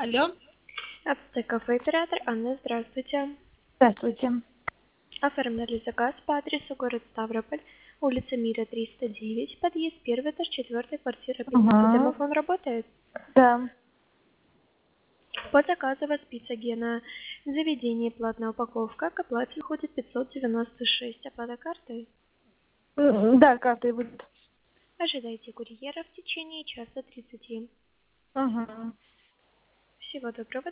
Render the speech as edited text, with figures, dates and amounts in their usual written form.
Алло. Аптека оператор Анна, здравствуйте. Здравствуйте. Оформляли заказ по адресу город Ставрополь, улица Мира, 309, подъезд 1, этаж 4, квартира 15. Ага. Домофон работает? Да. По заказу вас пицца Гена. Заведение, платная упаковка, к оплате входит 596. Оплата картой. Да, картой будет. Ожидайте курьера в течение часа 30. Ага. Всего доброго.